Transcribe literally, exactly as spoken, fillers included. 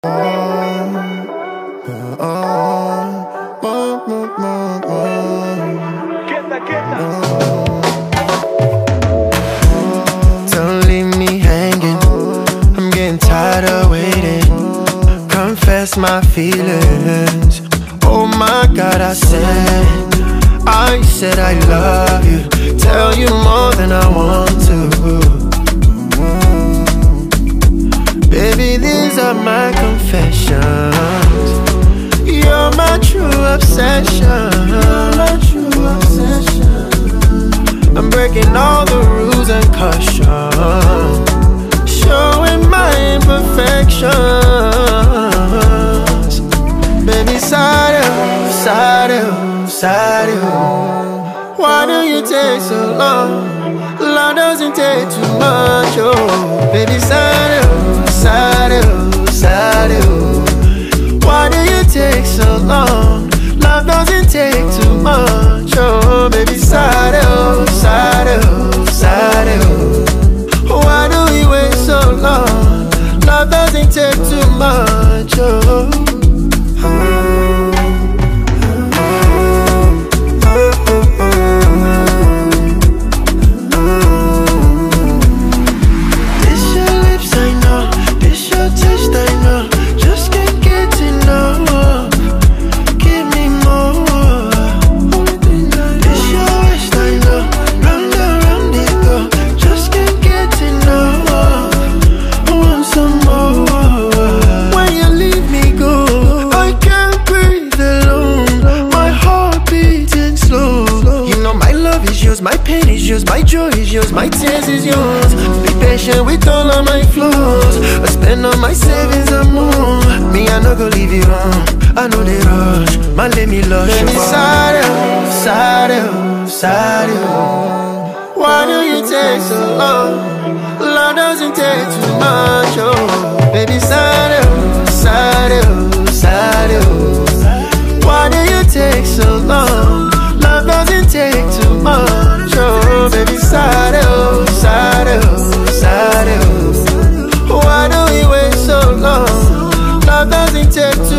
Don't leave me hanging, I'm getting tired of waiting. Confess my feelings. Oh my God, I said, I said I love you. Tell you more than I want to. Baby, these are my confessions. You're my true obsession. You're my true obsession. I'm breaking all the rules and caution, showing my imperfections. Baby, side out, side out, side out. Why do you take so long? Love doesn't take too much, oh. Baby, side out, side out, side out. Why do you take so long? Love doesn't take too much, oh. Baby, side out, side out, side out. Why do we wait so long? Love doesn't take too much, oh. My pain is yours, my joy is yours, my tears is yours. Be patient with all of my flaws. I spend all my savings and more. Me, I no go leave you wrong. I know they rush, man, let me love you. Baby, side out, side out, side out. Why do you take so long? Love doesn't take too much, oh. Baby, side out, side out, side out. Why do you take so long? Love doesn't take too much, oh. Baby, side out, side out, side out. Why do we wait so long? Love doesn't take too much.